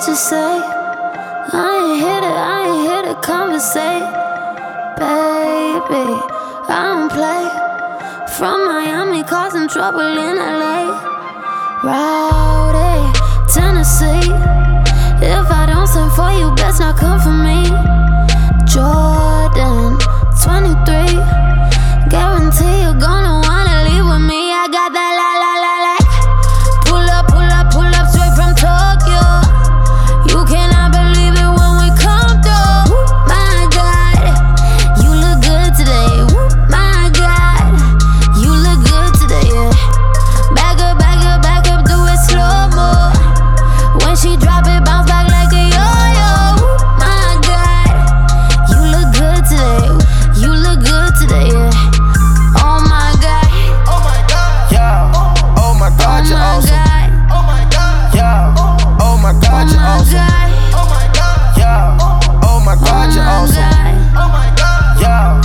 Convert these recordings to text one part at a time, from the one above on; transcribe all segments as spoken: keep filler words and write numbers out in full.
what you say. I ain't here to, I ain't here to conversate. Baby, I don't play. From Miami, causing trouble in L A. Rowdy, Tennessee. If I don't send for you, best not come for me. Jordan, twenty-three. Guarantee you're gonna wanna leave with me. I got that la la la la. Pull up, pull up, pull up straight from Tokyo. You cannot believe it when we come through. My God, you look good today. My God, you look good today. Yeah. Back up, back up, back up, do it slow mo. When she drop it, bounce back like a yo-yo. My God, you look good today. You look good today. Yeah. Oh my God. Oh my God. Yeah. Oh my God, you're awesome. Oh my God. Yeah. Oh my God, you're awesome. Oh my God. Yeah. Oh my God, you're awesome. Oh my God. Yeah.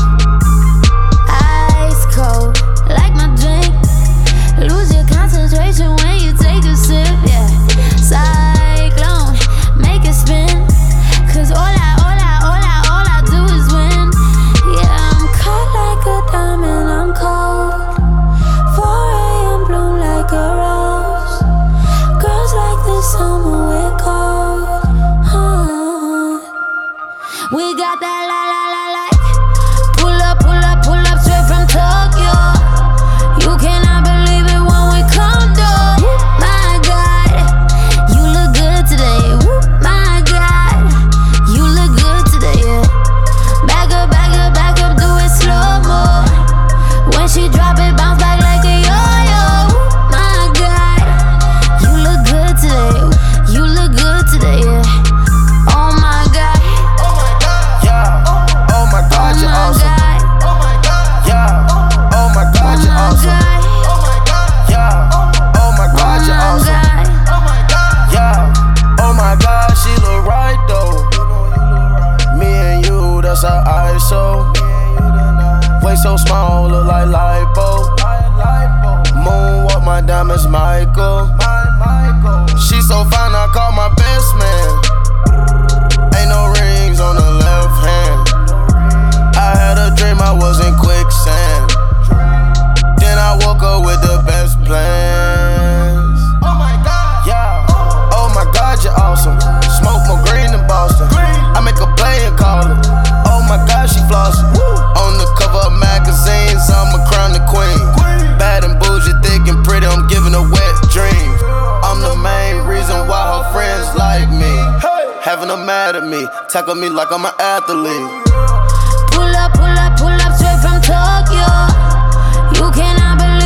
Ice cold, like my drink. Lose your concentration when you take a sip. Yeah. Cyclone, make it spin. Cause all I, all I, all I, all I do is win. Yeah, I'm cut like a diamond, I'm cold. four a.m. bloom like a rose. Girls like this summer, we're cold. Huh. We got that la la la la. Pull up, pull up, pull up straight from Tokyo. You cannot believe it when we come through. My God, you look good today. My God, you look good today. Yeah. Back up, back up, back up, do it slow mo. When she drop it, bounce back like a yo-yo. My God, you look good today. You look good today. Yeah. Oh my God. Oh my God. Yeah. Oh my God, you're awesome. Oh my God. Yeah. Oh my God, you're awesome. Oh my God. Yeah. Oh my God, you're awesome. Oh my God. Yeah. Oh my God, she look right though. Me and you, that's our I S O. Way so small, look like lipo. Moonwalk, my diamonds, Michael. She so fine, I call my best man. Ain't no rings on the left hand. I had a dream I was in quicksand. Then I woke up with the best plans. Oh my God, yeah. Oh my God, you're awesome. Smoke more green than Boston. I make a play and call it. Oh my God, she flossing. On the cover of magazines, I'm a crown the queen. Bad and bougie, thick and pretty, I'm giving a wet dream. I'm the main reason why her friends like me. Having them mad at me, tackle me like I'm an athlete. Pull up, pull up, pull up straight from Tokyo. You cannot believe